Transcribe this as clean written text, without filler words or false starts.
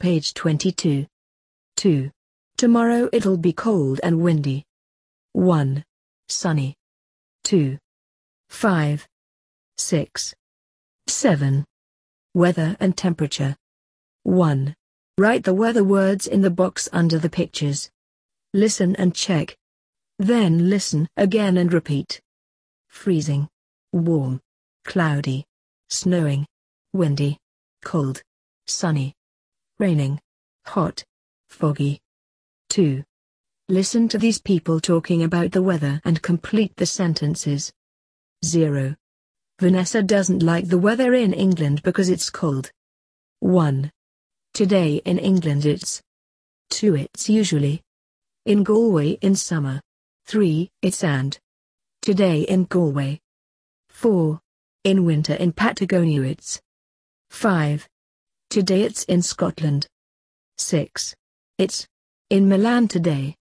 page 22. 2. Tomorrow it'll be cold and windy. 1. Sunny. 2. 5. 6. 7. Weather and temperature. 1. Write the weather words in the box under the pictures. Listen and check. Then listen again and repeat. Freezing. Warm. Cloudy. Snowing. Windy. Cold. Sunny. Raining. Hot. Foggy. 2. Listen to these people talking about the weather and complete the sentences. 0. Vanessa doesn't like the weather in England because it's cold. 1. Today in England it's. 2. It's usually. In Galway in summer. 3. It's and. Today in Galway. 4. In winter in Patagonia it's. 5. Today it's in Scotland. 6. It's. In Milan today.